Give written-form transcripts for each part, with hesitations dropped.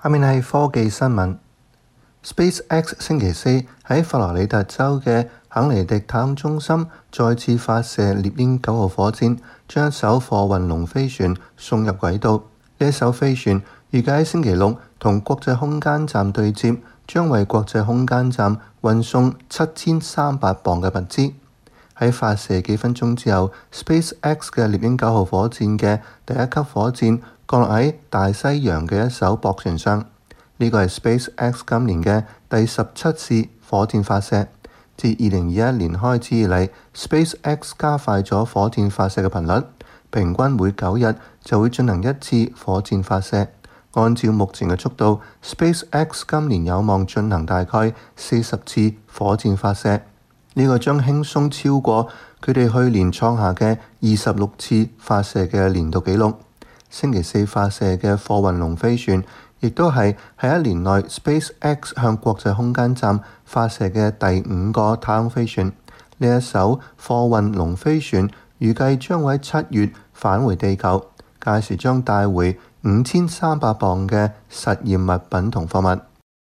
下面係科技新聞。SpaceX 星期四喺佛羅里達州嘅肯尼迪太空中心再次發射獵鷹9號火箭，將一艘貨運龍飛船送入軌道。呢一艘飛船預計喺星期六同國際空間站對接，將為國際空間站運送7300磅嘅物資。喺發射幾分鐘之後， SpaceX 嘅獵鷹9號火箭嘅第一級火箭降落喺大西洋嘅一艘駁船上。呢個係 SpaceX 今年嘅第17次火箭發射。自2021年開始以嚟， SpaceX 加快咗火箭發射嘅頻率，平均每9日就會進行一次火箭發射。按照目前嘅速度， SpaceX 今年有望進行大概40次火箭發射。呢個將輕鬆超過佢哋去年創下嘅26次發射嘅年度紀錄。星期四發射嘅貨運龍飛船，亦都係喺一年內 SpaceX 向國際空間站發射嘅第5個太空飛船。呢一艘貨運龍飛船預計將會喺7月返回地球，屆時將帶回5300磅嘅實驗物品同貨物。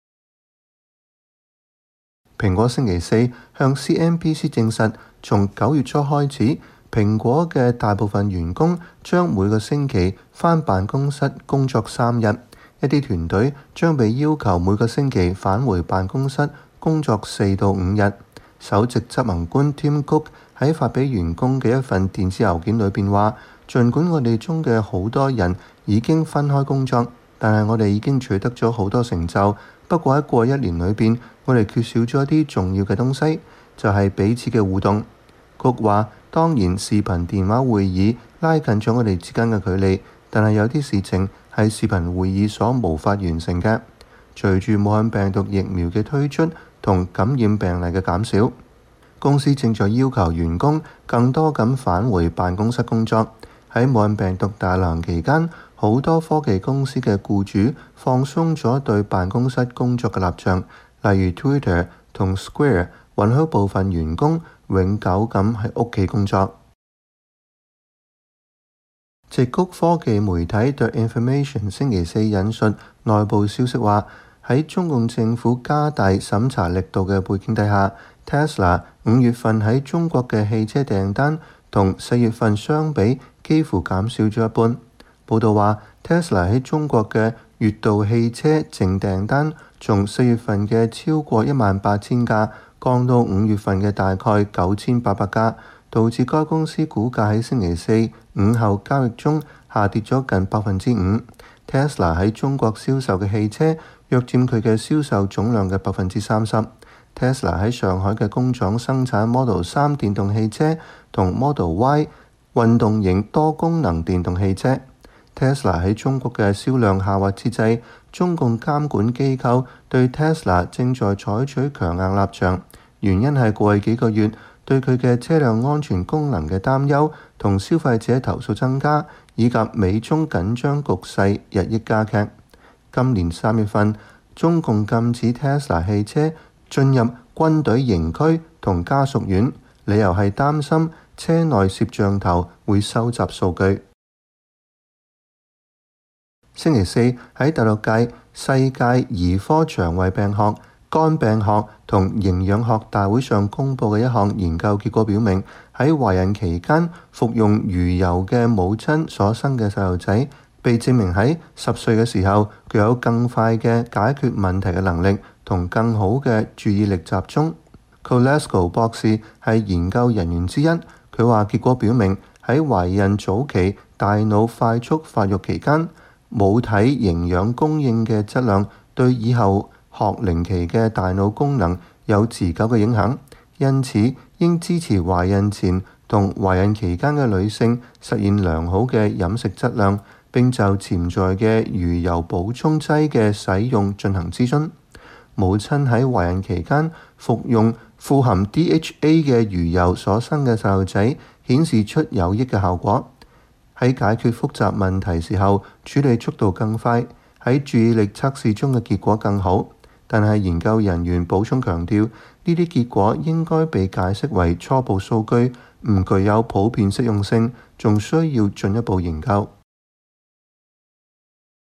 蘋果星期四向 CNBC 證實，從9月初開始，蘋果嘅大部分員工將每個星期返辦公室工作3日，一啲團隊將被要求每個星期返回辦公室工作4到5日。首席執行官 Tim Cook 喺發俾員工嘅一份電子郵件裏邊話，儘管我哋中嘅好多人已經分開工作，但係我哋已經取得咗好多成就。不過喺過去1年裏邊，我哋缺少咗一啲重要嘅東西，就係彼此嘅互動。Cook話，當然視頻電話會議拉近咗我哋之間嘅距離，但係有啲事情係視頻會議所無法完成嘅。隨住武漢病毒疫苗嘅推出同感染病例嘅減少，公司正在要求員工更多咁返回辦公室工作。喺武漢病毒大流行期間，好多科技公司嘅僱主放鬆咗對辦公室工作嘅立場，例如 Twitter 同 Square 允許部分員工永久咁喺屋企工作。矽谷科技媒體 The Information 星期四引述內部消息話，喺中共政府加大審查力度嘅背景底下， Tesla 5月份喺中國嘅汽車訂單同4月份相比幾乎減少咗一半。報道話 Tesla 喺中國嘅月度汽車淨訂單從4月份嘅超過18000架降到5月份嘅大概9800架，導致該公司股價喺星期四午後交易中下跌咗近5%。Tesla 喺中國銷售嘅汽車約佔佢嘅銷售總量嘅30%。Tesla 喺上海嘅工廠生產 Model 3電動汽車同 Model Y 運動型多功能電動汽車。Tesla 喺中國嘅銷量下滑之際，中共監管機構對 Tesla 正在採取強硬立場，原因係過去幾個月對佢嘅車輛安全功能嘅擔憂同消費者投訴增加，以及美中緊張局勢日益加劇。今年3月份，中共禁止 Tesla 汽車進入軍隊營區同家屬院，理由係擔心車內攝像頭會收集數據。星期四喺第6屆世界兒科腸胃病學、肝病學同營養學大會上公佈嘅一項研究結果表明，喺懷孕期間服用魚油嘅母親所生嘅細路仔，被證明喺10歲嘅時候具有更快嘅解決問題嘅能力同更好嘅注意力集中。Kolesko 博士係研究人員之一，佢話結果表明喺懷孕早期大腦快速發育期間，母體營養供應嘅質量對以後學齡期嘅大腦功能有持久嘅影響，因此應支持懷孕前同懷孕期間嘅女性實現良好嘅飲食質量，並就潛在嘅魚油補充劑嘅使用進行諮詢。母親喺懷孕期間服用富含 DHA 嘅魚油所生嘅細路仔顯示出有益嘅效果。喺解決複雜問題時候，處理速度更快，喺注意力測試中嘅結果更好。但係研究人員補充強調，呢啲結果應該被解釋為初步數據，唔具有普遍適用性，仲需要進一步研究。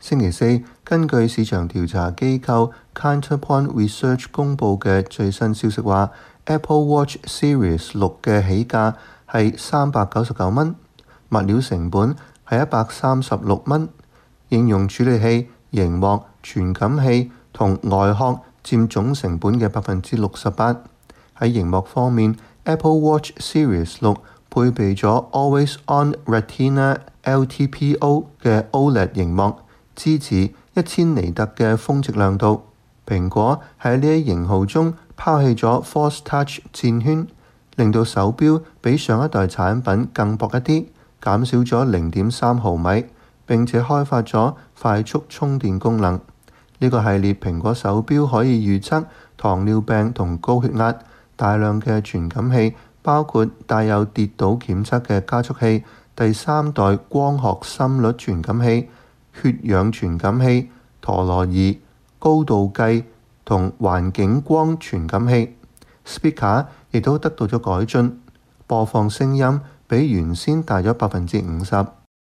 星期四，根據市場調查機構 Counterpoint Research 公佈嘅最新消息話， Apple Watch Series 6嘅起價係399蚊，物料成本係136蚊，應用處理器、螢幕、傳感器同外殼佔總成本嘅68%。喺螢幕方面， Apple Watch Series 6配備咗 Always On Retina LTPO 嘅 OLED 螢幕，支持1000尼特嘅峰值亮度。蘋果喺呢一型號中拋棄咗 Force Touch 鍵圈，令到手錶比上一代產品更薄一啲，減少咗0.3毫米，並且開發咗快速充電功能。呢個系列蘋果手錶可以預測糖尿病同高血壓，大量嘅傳感器，包括帶有跌倒檢測嘅加速器、第3代光學心率傳感器、血氧傳感器、陀螺儀、高度計同環境光傳感器。Speaker 亦都得到咗改進，播放聲音比原先大咗50%。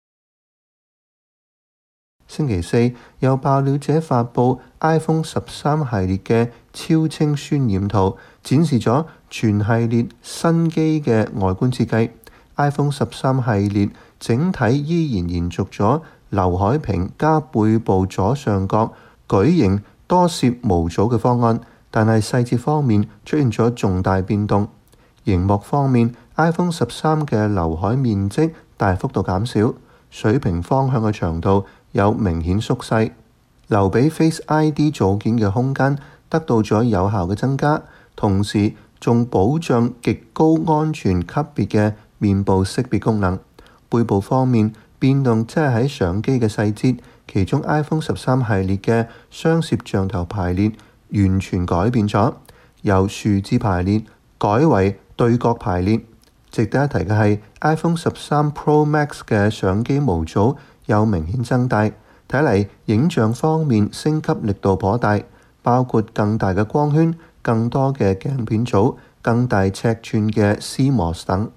星期四，有爆料者發布 iPhone 13系列嘅超清渲染圖，展示咗全系列新機嘅外觀設計。iPhone 13系列整體依然延續咗劉海屏加背部左上角矩形多攝模組嘅方案，但係細節方面出現咗重大變動。螢幕方面， iPhone 13嘅劉海面積大幅度減少，水平方向嘅長度有明顯縮細，留俾 Face ID 組件嘅空間得到咗有效嘅增加，同時仲保障極高安全級別嘅面部識別功能。背部方面，變動即係喺相機嘅細節，其中 iPhone 13系列嘅雙攝像頭排列完全改變咗，由豎置排列改為對角排列。值得一提嘅係 iPhone 13 Pro Max 嘅相機模組有明顯增大，睇嚟影像方面升級力度頗大，包括更大嘅光圈、更多嘅鏡片組、更大尺寸嘅 CMOS 等。